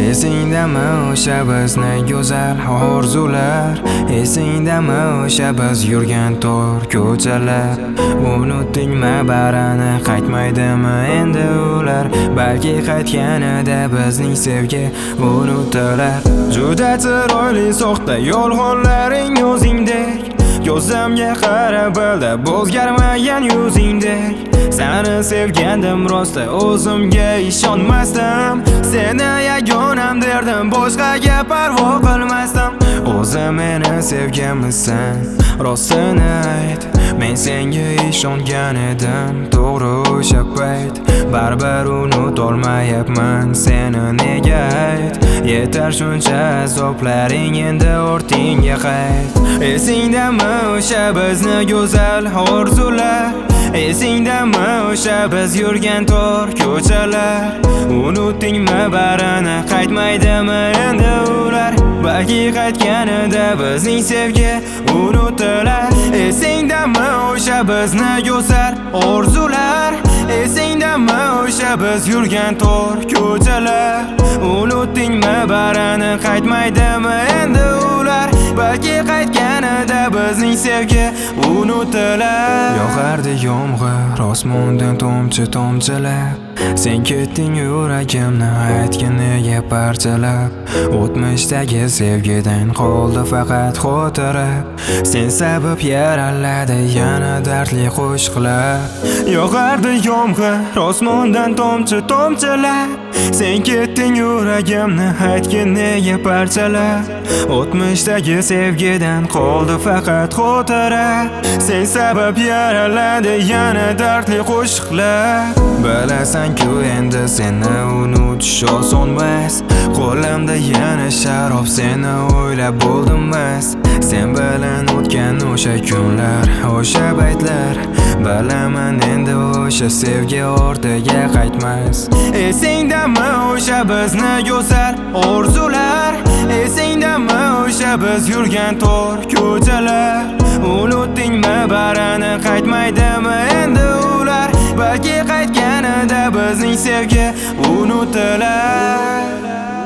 Esingdami o'sha bizni go'zal orzular? Esingdami o'sha biz yurgan tor ko'chalar? Unutdingmi barani, qaytmaydimi endi ular? Balki qaytganida bizning sevgi unutilar. Juda chiroyli soxta yolg'onlaring o'zingdek, ko'zimga qarab bildim o'zgarmagan yuzingdek. Seni sevgandim rosta, o'zimga ishonmasdim. Seni yagonam derdim, boshqaga parvo qilmasdim. O'zim meni sevganmisan, rostini ayt. Men senga ishongan edim, to'g'ri o'sha payt. Baribir unutolmayapman seni, nega ayt? Yetar shuncha azoplaring, endi ortingga qayt. Esingdami o'sha bizni go'zal orzular? Esingdami o'sha biz yurgan tor ko'chalar? Unutdingmi barini, qaytmaydimi endi ular? Balki qaytganida bizning sevgi unutilar. Esingdami o'sha bizni go'zal orzular? Esingdami o'sha biz yurgan tor ko'chalar? Unutdingmi barini, qaytmaydimi endi ular? Balki qaytganida bizning sevgi unutilar. Yog'ardi yomg'ir osmondan tomchi-tomchilab, sen ketding yuragimni aytgin nega parchalab. O'tmishdagi sevgidan qoldi faqat xotira, sen sabab yaraladi yana dardli qo'shiqlar. Yog'ardi yomg'ir osmondan tomchi-tomchilab, sen ketding yuragimni aytgin nega parchalab. O'tmishdagi sevgidan qoldi faqat xotira, sen sabab yaraladi yana dardli qo'shiqlar. Bilasan-ku endi seni unutish osonmas, qo'limda yana sharob seni o'ylab bo'ldimmas. Sen bilan o'tgan o'sha kunlar, o'sha baytlar, bilaman endi o'sha sevgi ortiga qaytmas. Esingdami o'sha bizni go'zal orzular? Esingdami o'sha biz yurgan tor ko'chalar? Unutdingmi barini, qaytmaydimi endi ular? Balki qaytganida bizning sevgi unutilar.